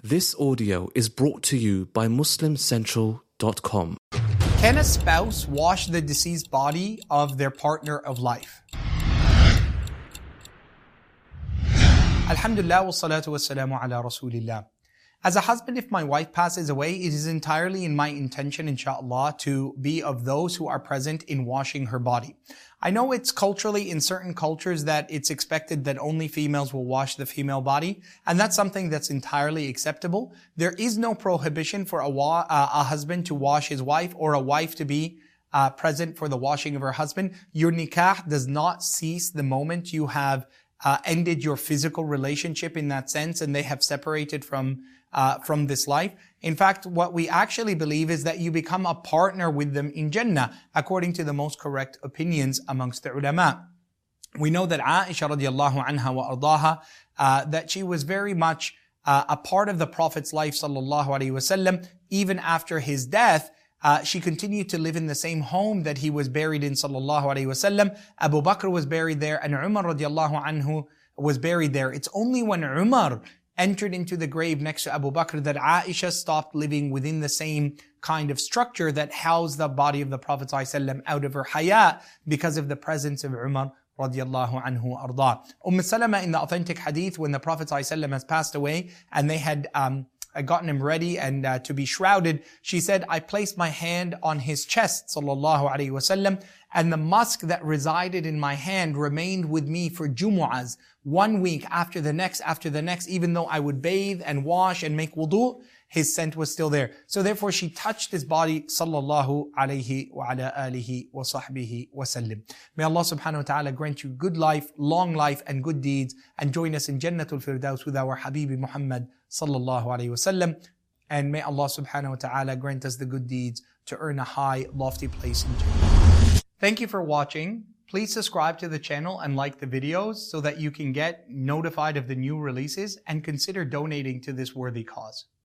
This audio is brought to you by MuslimCentral.com. Can a spouse wash the deceased body of their partner of life? Alhamdulillah wa salatu wa salamu ala Rasulillah. As a husband, if my wife passes away, it is entirely in my intention, inshallah, to be of those who are present in washing her body. I know it's culturally, in certain cultures, that it's expected that only females will wash the female body, and that's something that's entirely acceptable. There is no prohibition for a husband to wash his wife or a wife to be present for the washing of her husband. Your nikah does not cease the moment you have ended your physical relationship in that sense, and they have separated from this life. In fact, what we actually believe is that you become a partner with them in Jannah, according to the most correct opinions amongst the ulama. We know that Aisha radiallahu anha wa ardaha, that she was very much a part of the Prophet's life sallallahu alaihi wasallam. Even after his death, she continued to live in the same home that he was buried in sallallahu alaihi wasallam. Abu Bakr was buried there, and Umar radiallahu anhu was buried there. It's only when Umar entered into the grave next to Abu Bakr that Aisha stopped living within the same kind of structure that housed the body of the Prophet ﷺ out of her haya, because of the presence of Umar radiallahu anhu arda. Salama, in the authentic hadith, when the Prophet ﷺ has passed away and they had gotten him ready and to be shrouded, she said, I placed my hand on his chest, sallallahu alaihi wasallam, and the musk that resided in my hand remained with me for Jumu'ahs, 1 week after the next, even though I would bathe and wash and make wudu, his scent was still there. So therefore she touched his body, sallallahu alayhi wa ala alihi wa sahbihi wa sallim. May Allah subhanahu wa ta'ala grant you good life, long life and good deeds, and join us in Jannatul Firdaus with our Habibi Muhammad sallallahu alayhi wa sallam. And may Allah subhanahu wa ta'ala grant us the good deeds to earn a high, lofty place in Jannah. Thank you for watching. Please subscribe to the channel and like the videos so that you can get notified of the new releases, and consider donating to this worthy cause.